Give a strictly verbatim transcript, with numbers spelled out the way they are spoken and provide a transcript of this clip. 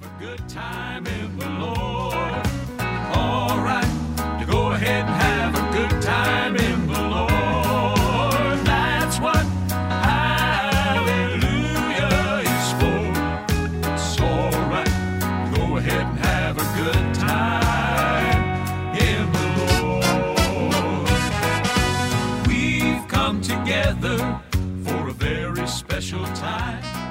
a good time in the Lord. All right, to go ahead and have a good time in the Lord. That's what hallelujah is for. It's all right, go ahead and have a good time in the Lord. We've come together for a very special time.